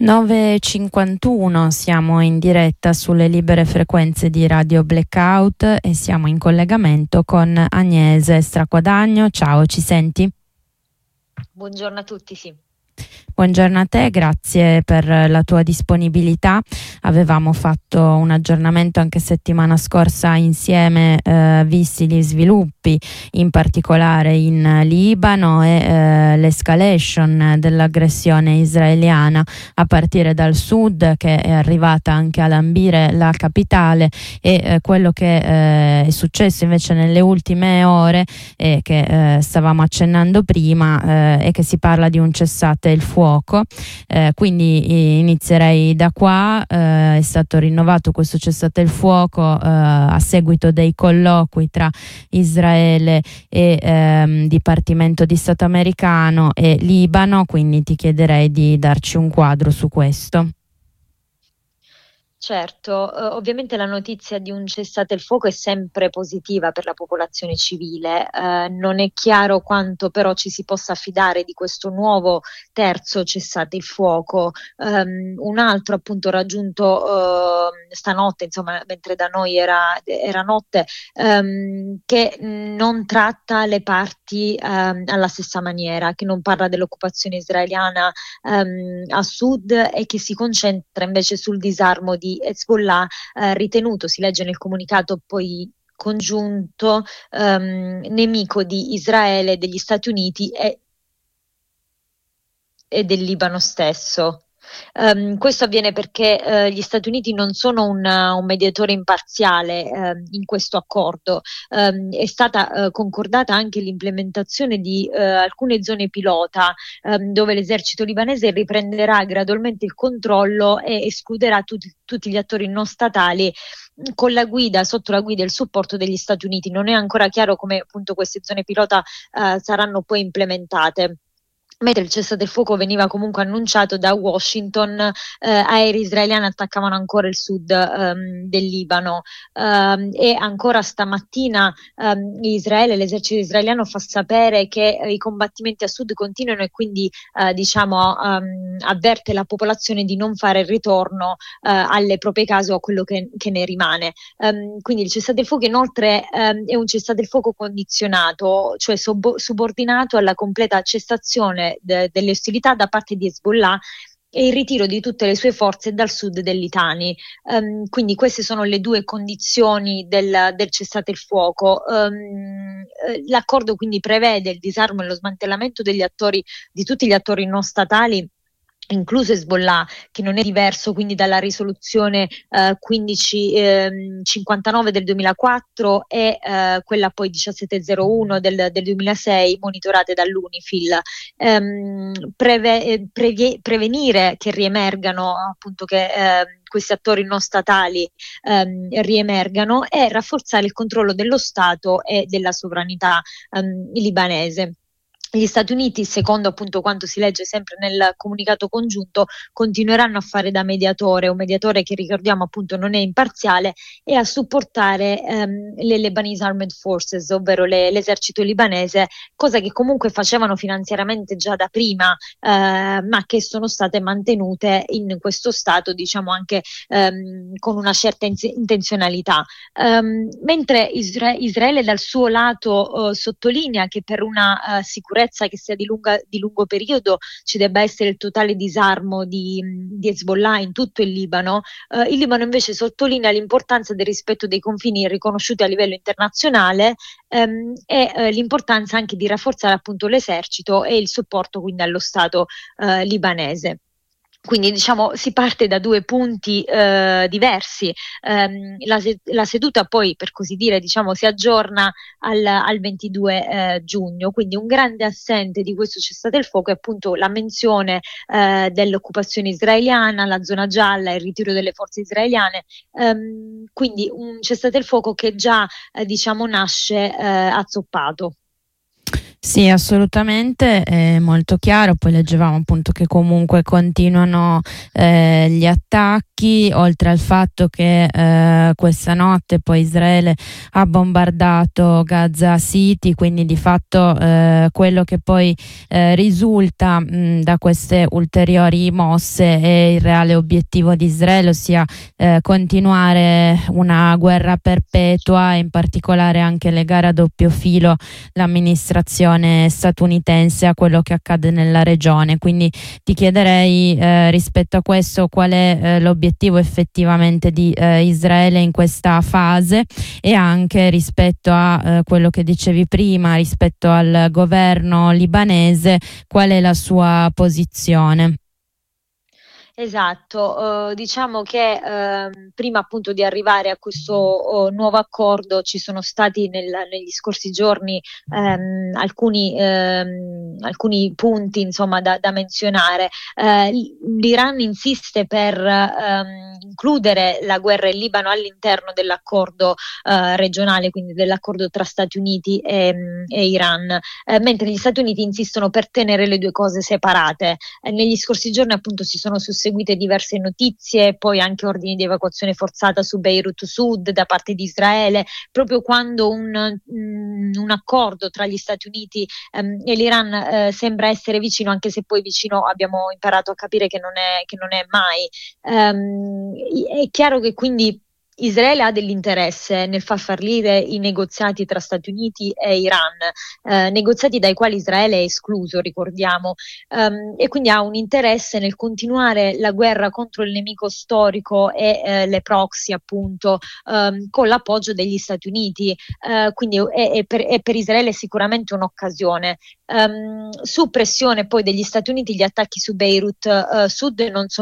9.51, siamo in diretta sulle libere frequenze di Radio Blackout e siamo in collegamento con Agnese Straquadagno. Ciao, ci senti? Buongiorno a tutti, sì. Buongiorno a te, grazie per la tua disponibilità. Avevamo fatto un aggiornamento anche settimana scorsa insieme, visti gli sviluppi, in particolare in Libano e l'escalation dell'aggressione israeliana a partire dal sud, che è arrivata anche a lambire la capitale, e quello che è successo invece nelle ultime ore e che stavamo accennando prima è che si parla di un cessate il fuoco. Quindi inizierei da qua. È stato rinnovato questo cessate il fuoco a seguito dei colloqui tra Israele e Dipartimento di Stato americano e Libano, quindi ti chiederei di darci un quadro su questo. Certo, ovviamente la notizia di un cessate il fuoco è sempre positiva per la popolazione civile. Non è chiaro quanto però ci si possa fidare di questo nuovo terzo cessate il fuoco. Un altro appunto raggiunto stanotte, insomma, mentre da noi era notte, che non tratta le parti alla stessa maniera, che non parla dell'occupazione israeliana a sud e che si concentra invece sul disarmo di Hezbollah, ritenuto, si legge nel comunicato poi congiunto, nemico di Israele, degli Stati Uniti e del Libano stesso. Questo avviene perché gli Stati Uniti non sono un mediatore imparziale in questo accordo. È stata concordata anche l'implementazione di alcune zone pilota dove l'esercito libanese riprenderà gradualmente il controllo e escluderà tutti gli attori non statali sotto la guida e il supporto degli Stati Uniti. Non è ancora chiaro come appunto queste zone pilota saranno poi implementate. Mentre il cessate il fuoco veniva comunque annunciato da Washington, aerei israeliani attaccavano ancora il sud del Libano, e ancora stamattina l'esercito israeliano fa sapere che i combattimenti a sud continuano e quindi avverte la popolazione di non fare il ritorno alle proprie case o a quello che ne rimane. Quindi il cessate il fuoco inoltre è un cessate il fuoco condizionato, cioè subordinato alla completa cessazione delle ostilità da parte di Hezbollah e il ritiro di tutte le sue forze dal sud del Litani. Quindi queste sono le due condizioni del cessate il fuoco. L'accordo quindi prevede il disarmo e lo smantellamento di tutti gli attori non statali, incluso Hezbollah, che non è diverso quindi dalla risoluzione 1559 del 2004 e quella poi 1701 del 2006 monitorate dall'UNIFIL. Prevenire che riemergano appunto questi attori non statali riemergano e rafforzare il controllo dello Stato e della sovranità libanese. Gli Stati Uniti, secondo appunto quanto si legge sempre nel comunicato congiunto, continueranno a fare da mediatore, un mediatore che ricordiamo appunto non è imparziale, e a supportare le Lebanese Armed Forces, ovvero l'esercito libanese, cosa che comunque facevano finanziariamente già da prima, ma che sono state mantenute in questo stato, diciamo anche con una certa intenzionalità. Mentre Israele dal suo lato sottolinea che per una sicurezza che sia di lungo periodo ci debba essere il totale disarmo di Hezbollah in tutto il Libano invece sottolinea l'importanza del rispetto dei confini riconosciuti a livello internazionale e l'importanza anche di rafforzare appunto l'esercito e il supporto quindi allo Stato libanese. Quindi diciamo si parte da due punti diversi. La seduta poi, per così dire, diciamo, si aggiorna al 22 giugno, quindi un grande assente di questo cessate il fuoco è appunto la menzione dell'occupazione israeliana, la zona gialla, il ritiro delle forze israeliane, quindi un cessate il fuoco che già diciamo nasce azzoppato. Sì, assolutamente, è molto chiaro. Poi leggevamo appunto che comunque continuano gli attacchi, oltre al fatto che questa notte poi Israele ha bombardato Gaza City, quindi di fatto quello che poi risulta da queste ulteriori mosse è il reale obiettivo di Israele, ossia continuare una guerra perpetua, e in particolare anche legare a doppio filo l'amministrazione statunitense a quello che accade nella regione. Quindi ti chiederei rispetto a questo qual è l'obiettivo effettivamente di Israele in questa fase, e anche rispetto a quello che dicevi prima, rispetto al governo libanese, qual è la sua posizione. Esatto, diciamo che prima appunto di arrivare a questo nuovo accordo ci sono stati negli scorsi giorni alcuni punti insomma da menzionare. L'Iran insiste per includere la guerra in Libano all'interno dell'accordo regionale, quindi dell'accordo tra Stati Uniti e Iran, mentre gli Stati Uniti insistono per tenere le due cose separate. Negli scorsi giorni appunto si sono susseguite diverse notizie, poi anche ordini di evacuazione forzata su Beirut Sud da parte di Israele, proprio quando un accordo tra gli Stati Uniti e l'Iran sembra essere vicino, anche se poi vicino abbiamo imparato a capire che non è mai. È chiaro che quindi Israele ha dell'interesse nel far fallire i negoziati tra Stati Uniti e Iran, negoziati dai quali Israele è escluso, ricordiamo, e quindi ha un interesse nel continuare la guerra contro il nemico storico e le proxy, appunto, con l'appoggio degli Stati Uniti. Quindi è per Israele sicuramente un'occasione. Su pressione poi degli Stati Uniti gli attacchi su Beirut Sud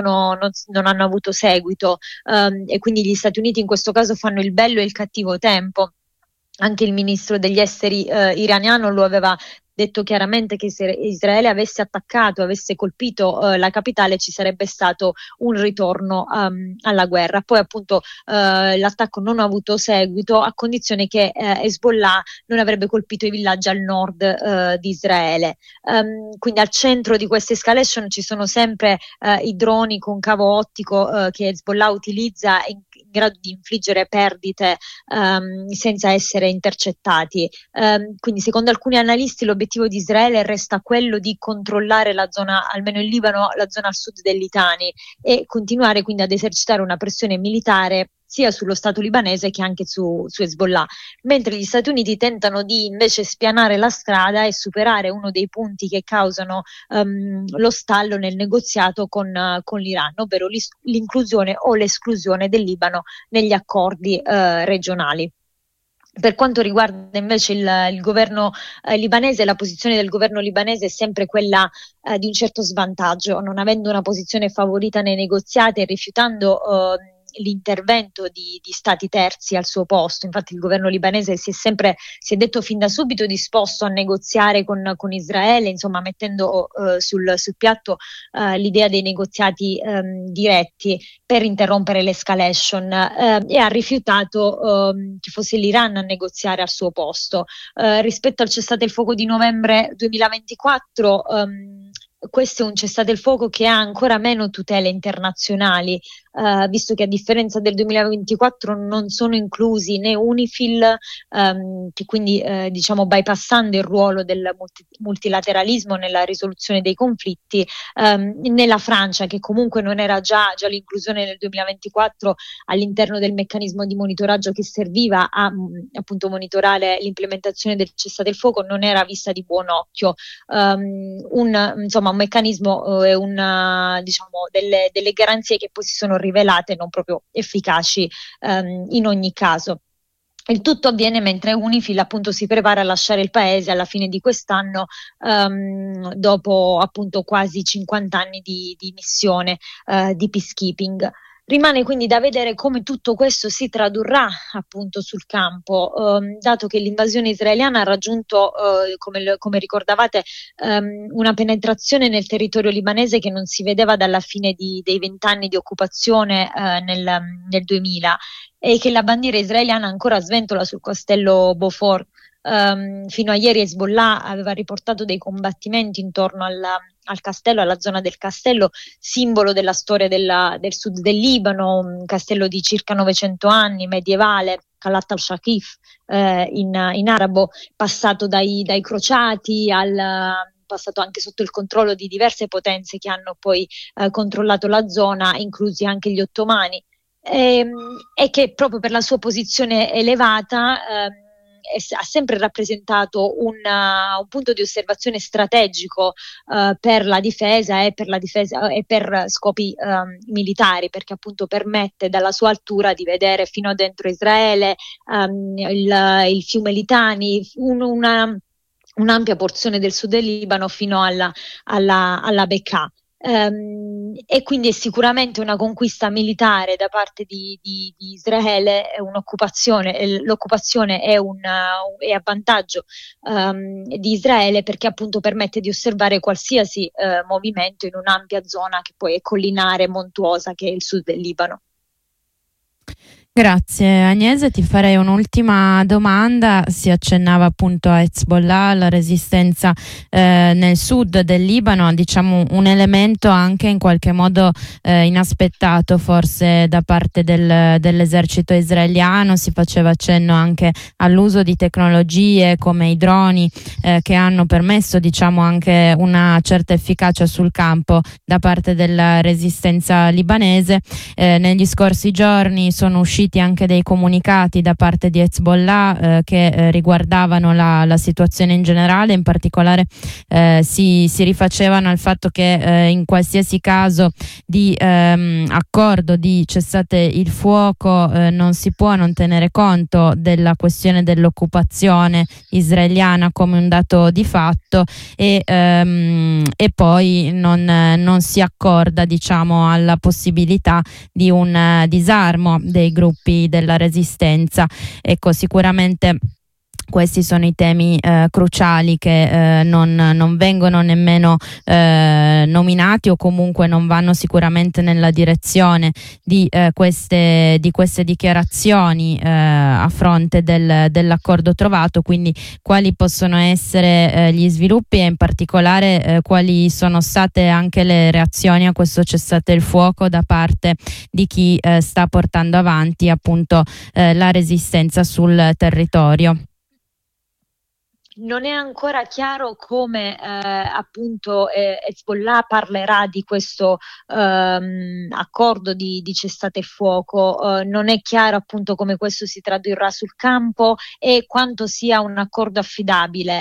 non hanno avuto seguito, e quindi gli Stati Uniti in questo caso fanno il bello e il cattivo tempo. Anche il ministro degli esteri iraniano lo aveva detto chiaramente, che se Israele avesse attaccato, avesse colpito la capitale, ci sarebbe stato un ritorno alla guerra. Poi appunto l'attacco non ha avuto seguito, a condizione che Hezbollah non avrebbe colpito i villaggi al nord di Israele. Quindi al centro di questa escalation ci sono sempre i droni con cavo ottico che Hezbollah utilizza in grado di infliggere perdite senza essere intercettati. Quindi secondo alcuni analisti l'obiettivo di Israele resta quello di controllare la zona, almeno in Libano, la zona a sud del Litani, e continuare quindi ad esercitare una pressione militare sia sullo Stato libanese che anche su Hezbollah, mentre gli Stati Uniti tentano di invece spianare la strada e superare uno dei punti che causano lo stallo nel negoziato con l'Iran, ovvero l'inclusione o l'esclusione del Libano negli accordi regionali. Per quanto riguarda invece il governo libanese, la posizione del governo libanese è sempre quella di un certo svantaggio, non avendo una posizione favorita nei negoziati e rifiutando l'intervento di stati terzi al suo posto. Infatti il governo libanese si è detto fin da subito disposto a negoziare con Israele, insomma mettendo sul piatto l'idea dei negoziati diretti per interrompere l'escalation, e ha rifiutato che fosse l'Iran a negoziare al suo posto. Rispetto al cessate il fuoco di novembre 2024, questo è un cessate il fuoco che ha ancora meno tutele internazionali, visto che a differenza del 2024 non sono inclusi né UNIFIL, che quindi diciamo bypassando il ruolo del multilateralismo nella risoluzione dei conflitti, né la Francia, che comunque non era già l'inclusione nel 2024 all'interno del meccanismo di monitoraggio che serviva a appunto monitorare l'implementazione del cessate il fuoco, non era vista di buon occhio. Insomma un meccanismo e diciamo delle garanzie che poi si sono rivelate non proprio efficaci in ogni caso. Il tutto avviene mentre UNIFIL appunto si prepara a lasciare il paese alla fine di quest'anno, dopo appunto quasi 50 anni di missione di peacekeeping. Rimane quindi da vedere come tutto questo si tradurrà appunto sul campo, dato che l'invasione israeliana ha raggiunto, come ricordavate, una penetrazione nel territorio libanese che non si vedeva dalla fine dei 20 anni di occupazione nel 2000, e che la bandiera israeliana ancora sventola sul castello Beaufort. fino a ieri Hezbollah aveva riportato dei combattimenti intorno al castello, alla zona del castello, simbolo della storia del sud del Libano, un castello di circa 900 anni, medievale, Kalat al-Shakif in arabo, passato dai crociati passato anche sotto il controllo di diverse potenze che hanno poi controllato la zona, inclusi anche gli ottomani, e che proprio per la sua posizione elevata ha sempre rappresentato un punto di osservazione strategico per la difesa e per scopi militari, perché appunto permette dalla sua altura di vedere fino dentro Israele, il fiume Litani, un'ampia porzione del sud del Libano fino alla Bekaa. E quindi è sicuramente una conquista militare da parte di Israele, è un'occupazione, l'occupazione è a vantaggio di Israele, perché appunto permette di osservare qualsiasi movimento in un'ampia zona che poi è collinare e montuosa, che è il sud del Libano. Grazie Agnese, ti farei un'ultima domanda. Si accennava appunto a Hezbollah, alla resistenza nel sud del Libano, diciamo un elemento anche in qualche modo inaspettato forse da parte dell'esercito israeliano. Si faceva accenno anche all'uso di tecnologie come i droni che hanno permesso, diciamo, anche una certa efficacia sul campo da parte della resistenza libanese. Negli scorsi giorni sono usciti anche dei comunicati da parte di Hezbollah che riguardavano la situazione in generale. In particolare si rifacevano al fatto che in qualsiasi caso di accordo di cessate il fuoco non si può non tenere conto della questione dell'occupazione israeliana come un dato di fatto, e poi non si accorda, diciamo, alla possibilità di un disarmo dei gruppi della resistenza. Ecco, sicuramente questi sono i temi cruciali che non vengono nemmeno nominati, o comunque non vanno sicuramente nella direzione di queste dichiarazioni a fronte dell'accordo trovato. Quindi quali possono essere gli sviluppi, e in particolare quali sono state anche le reazioni a questo cessate il fuoco da parte di chi sta portando avanti appunto la resistenza sul territorio? Non è ancora chiaro come appunto Hezbollah parlerà di questo accordo di cessate il fuoco. Non è chiaro appunto come questo si tradurrà sul campo e quanto sia un accordo affidabile.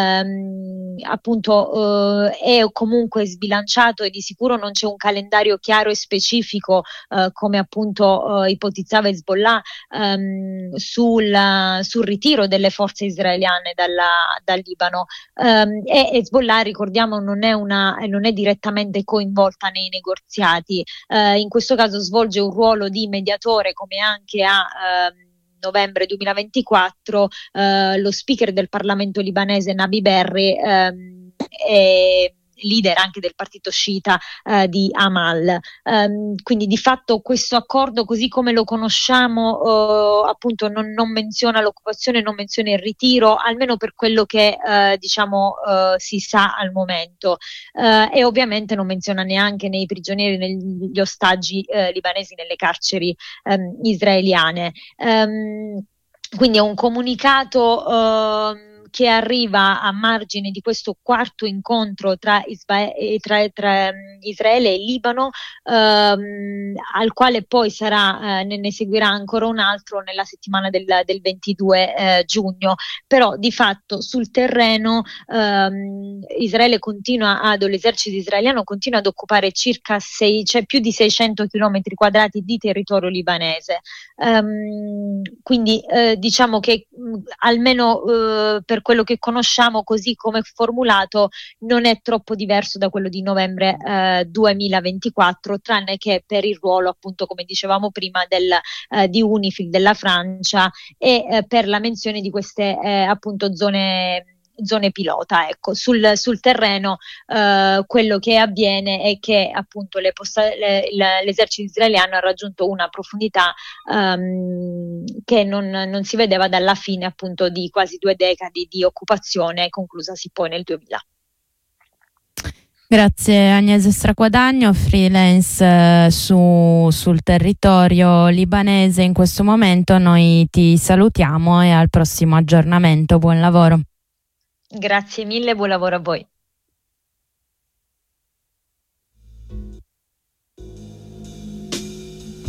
Appunto è comunque sbilanciato, e di sicuro non c'è un calendario chiaro e specifico come appunto ipotizzava Hezbollah sul ritiro delle forze israeliane dal Libano. E Hezbollah, ricordiamo, non è direttamente coinvolta nei negoziati. In questo caso svolge un ruolo di mediatore, come anche a novembre 2024 lo speaker del Parlamento libanese Nabi Berri, leader anche del partito sciita di Amal. Quindi di fatto questo accordo, così come lo conosciamo, appunto non menziona l'occupazione, non menziona il ritiro, almeno per quello che diciamo si sa al momento, e ovviamente non menziona neanche nei prigionieri, negli ostaggi libanesi nelle carceri israeliane. Quindi è un comunicato che arriva a margine di questo quarto incontro tra Israele e Libano, al quale poi ne seguirà ancora un altro nella settimana del 22 giugno. Però di fatto sul terreno l'esercito israeliano continua ad occupare più di 600 km quadrati di territorio libanese. Quindi diciamo che almeno per quello che conosciamo, così come formulato, non è troppo diverso da quello di novembre 2024, tranne che per il ruolo, appunto, come dicevamo prima, di UNIFIL della Francia, e per la menzione di queste appunto zone zone pilota. Ecco, sul terreno quello che avviene è che appunto l'esercito israeliano ha raggiunto una profondità che non si vedeva dalla fine appunto di quasi 2 decadi di occupazione, conclusasi poi nel 2000. Grazie Agnese Straquadagno, freelance sul territorio libanese in questo momento. Noi ti salutiamo e al prossimo aggiornamento. Buon lavoro. Grazie mille, buon lavoro a voi.